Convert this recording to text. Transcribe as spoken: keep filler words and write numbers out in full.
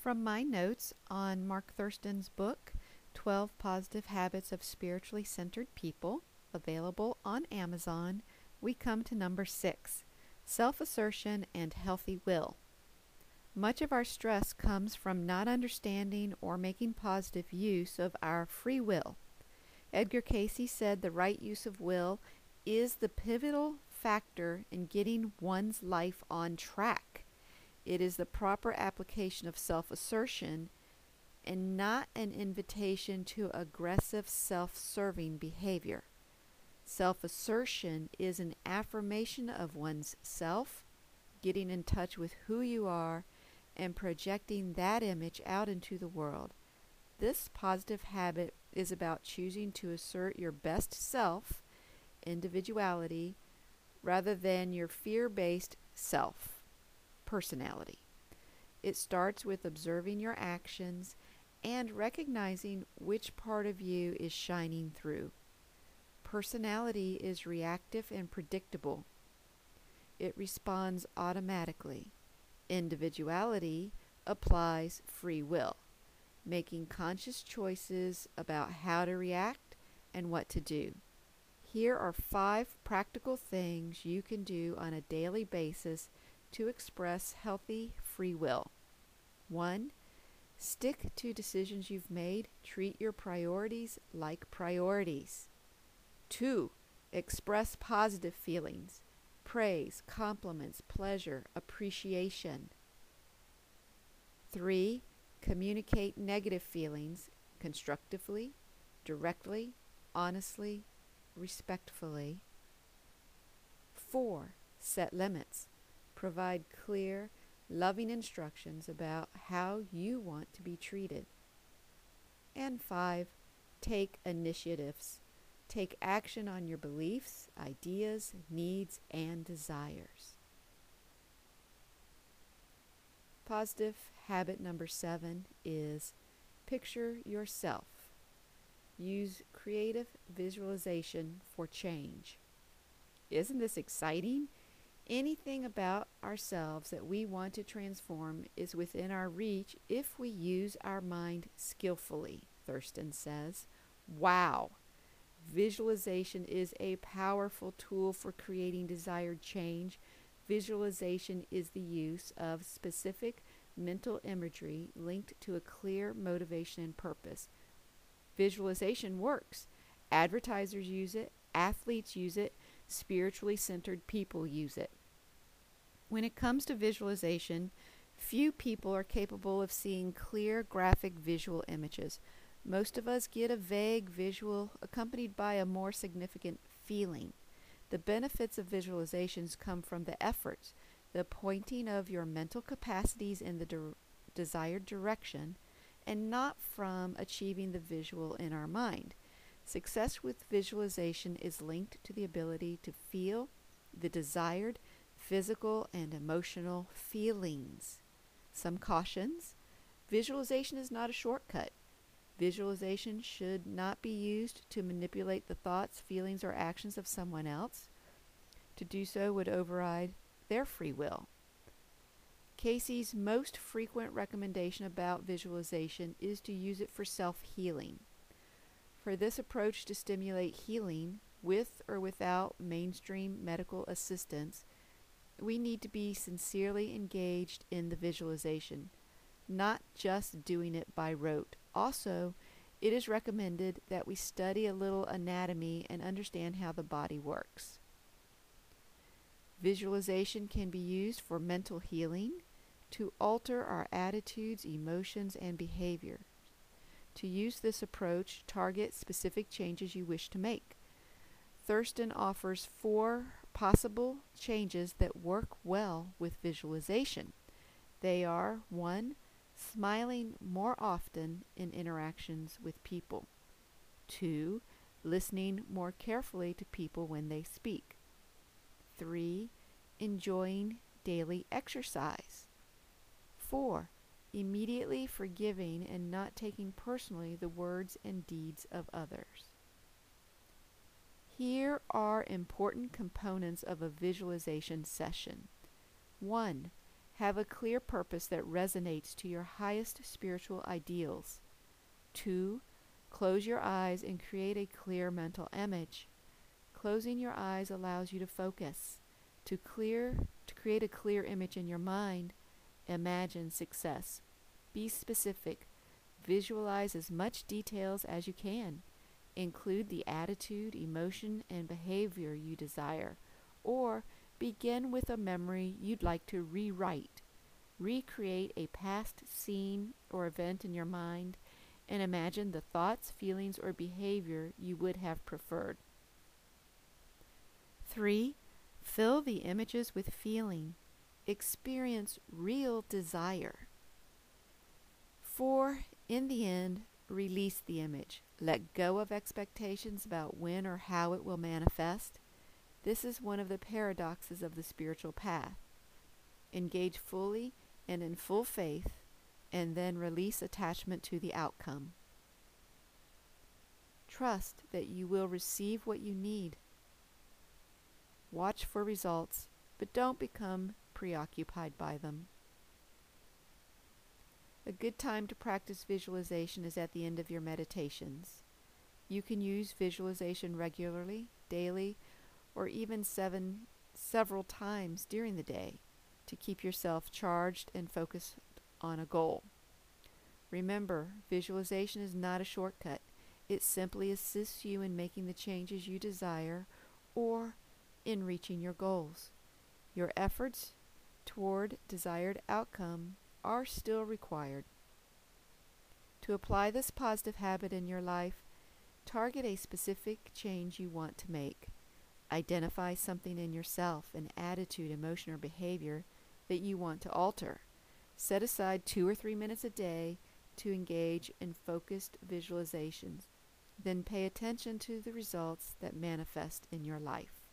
From my notes on Mark Thurston's book, twelve Positive Habits of Spiritually Centered People, available on Amazon, we come to number six, self-assertion and healthy will. Much of our stress comes from not understanding or making positive use of our free will. Edgar Cayce said the right use of will is the pivotal factor in getting one's life on track. It is the proper application of self-assertion and not an invitation to aggressive self-serving behavior. Self-assertion is an affirmation of one's self, getting in touch with who you are, and projecting that image out into the world. This positive habit is about choosing to assert your best self, individuality, rather than your fear-based self, personality. It starts with observing your actions and recognizing which part of you is shining through. Personality is reactive and predictable. It responds automatically. Individuality applies free will, making conscious choices about how to react and what to do. Here are five practical things you can do on a daily basis to express healthy free will. One, stick to decisions you've made. Treat your priorities like priorities. Two, express positive feelings. Praise, compliments, pleasure, appreciation. Three, communicate negative feelings constructively, directly, honestly, respectfully. Four, set limits. Provide clear, loving instructions about how you want to be treated. And five, take initiatives. Take action on your beliefs, ideas, needs, and desires. Positive habit number seven is picture yourself. Use creative visualization for change. Isn't this exciting? Anything about ourselves that we want to transform is within our reach if we use our mind skillfully, Thurston says. Wow! Visualization is a powerful tool for creating desired change. Visualization is the use of specific mental imagery linked to a clear motivation and purpose. Visualization works. Advertisers use it, athletes use it, spiritually centered people use it. When it comes to visualization, few people are capable of seeing clear graphic visual images. Most of us get a vague visual accompanied by a more significant feeling. The benefits of visualizations come from the efforts, the pointing of your mental capacities in the de- desired direction, and not from achieving the visual in our mind. Success with visualization is linked to the ability to feel the desired physical and emotional feelings. Some cautions: visualization is not a shortcut. Visualization should not be used to manipulate the thoughts, feelings, or actions of someone else. To do so would override their free will. Cayce's most frequent recommendation about visualization is to use it for self-healing. For this approach to stimulate healing, with or without mainstream medical assistance, we need to be sincerely engaged in the visualization, not just doing it by rote. Also, it is recommended that we study a little anatomy and understand how the body works. Visualization can be used for mental healing, to alter our attitudes, emotions, and behavior. To use this approach, target specific changes you wish to make. Thurston offers four possible changes that work well with visualization. They are: one, smiling more often in interactions with people. Two, listening more carefully to people when they speak. Three, enjoying daily exercise. Four, immediately forgiving and not taking personally the words and deeds of others. Here are important components of a visualization session. One, Have a clear purpose that resonates to your highest spiritual ideals. two. Close your eyes and create a clear mental image. Closing your eyes allows you to focus. To clear, to create a clear image in your mind, imagine success. Be specific. Visualize as much details as you can. Include the attitude, emotion, and behavior you desire, or begin with a memory you'd like to rewrite. Recreate a past scene or event in your mind and imagine the thoughts, feelings, or behavior you would have preferred. three. Fill the images with feeling. Experience real desire. four. In the end, release the image. Let go of expectations about when or how it will manifest. This is one of the paradoxes of the spiritual path. Engage fully and in full faith, and then release attachment to the outcome. Trust that you will receive what you need. Watch for results, but don't become preoccupied by them. A good time to practice visualization is at the end of your meditations. You can use visualization regularly, daily, or even seven, several times during the day to keep yourself charged and focused on a goal. Remember, visualization is not a shortcut. It simply assists you in making the changes you desire or in reaching your goals. Your efforts toward desired outcome are still required. To apply this positive habit in your life, target a specific change you want to make. Identify something in yourself, an attitude, emotion, or behavior that you want to alter. Set aside two or three minutes a day to engage in focused visualizations. Then pay attention to the results that manifest in your life.